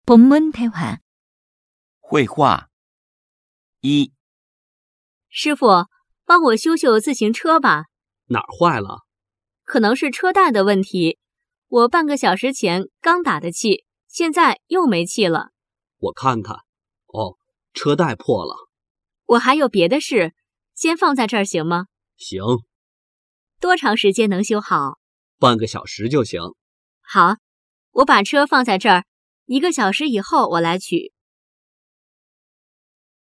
본문 대화. 绘画。一、 师傅，帮我修修自行车吧。 哪儿坏了？ 可能是车带的问题，我半个小时前刚打的气，现在又没气了。 我看看。哦，车带破了。 我还有别的事，先放在这儿行吗？ 行。 多长时间能修好？ 半个小时就行。 好，我把车放在这儿，1个小时以后我来取。